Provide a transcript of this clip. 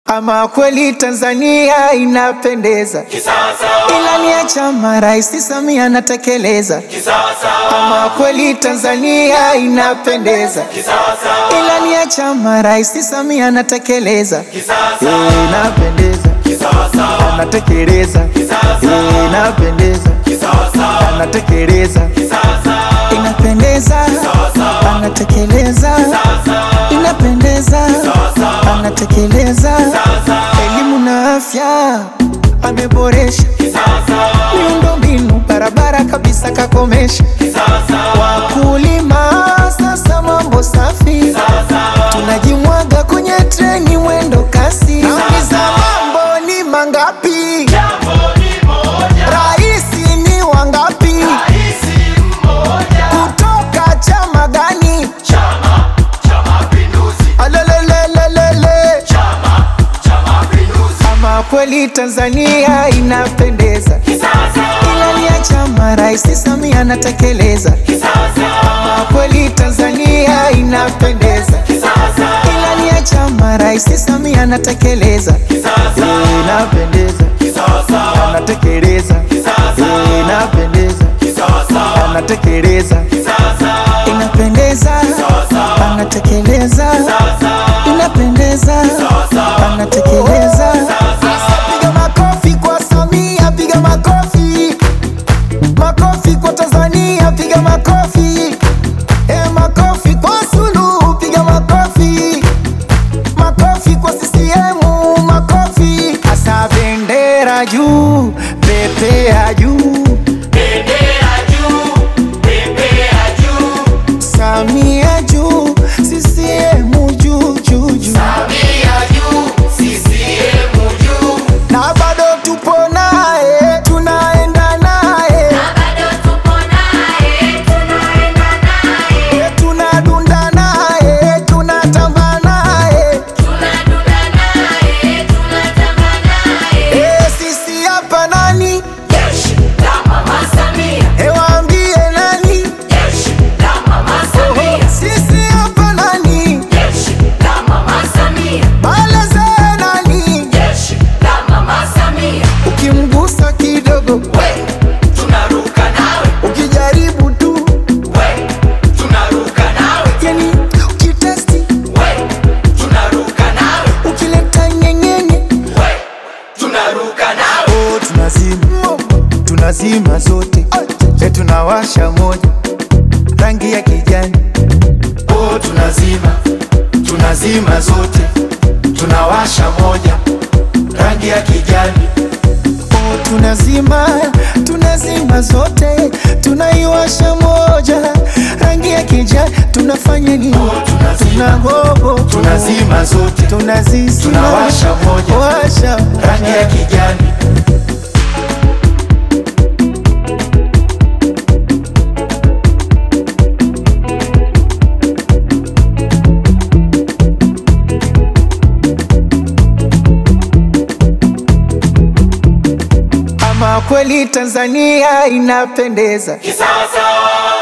Ama kweli Tanzania inapendeza kisasa, ilani ya chama Rais Samia anatekeleza kisasa, Ama kweli Tanzania inapendeza kisasa, ilani ya chama Rais Samia anatekeleza kisasa, inapendeza kisasa, anatekeleza inapendeza kisasa, anatekeleza inapendeza anatekeleza inapendeza anatekeleza elimu na afya ameboresha miundombinu barabara kabisa kakomesha wakulima sasa mambo safi tunajimwaga kwenye treni mwendo kasi nauliza mambo ni mangapi Raisi ni wangapi kutoka chama gani Ama kweli Tanzania inapendeza ilani ya chama Rais Samia anatekeleza Ama kweli Tanzania inapendeza ilani ya chama Rais Samia anatekeleza inapendeza anatekeleza inapendeza anatekeleza inapendeza anatekeleza inapendeza anatekeleza. Piga makofi kwa Samia, piga makofi. Makofi kwa Tanzania, piga makofi. Makofi kwa Suluhu, piga makofi. Makofi kwa CCM, makofi. Asa bendera juu, pepea juu. bendera juu, pepea juu, Samia juu, CCM juu juu juu. Samia juu, CCM juu, Na bado tupo naye, tunaenda naye, tunadunda naye, tunatamba naye. Sisi hapa nani? jeshi la Mama Samia, Waambie nani? jeshi la Mama Samia, Sisi hapa nani? jeshi la Mama Samia, Baleze nani? jeshi la Mama Samia, Ukimgusa kidogo, we tunaruka nawe, ukijaribu tu, we tunaruka nawe, yani ukitesti, we tunaruka nawe, ukileta nyenyenye, we tunaruka nawe, tunazima zote, tunawasha moja, rangi ya kijani. tunazima zote, tunawasha moja, rangi ya kijani, Tunazima zote, tunaiwasha moja, rangi ya kijani. Tunafanya nini? Tunagogo, tunazima zote, tunazizima, tunawasha moja, washa rangi ya kijani. Ama kweli Tanzania inapendeza Kisasa.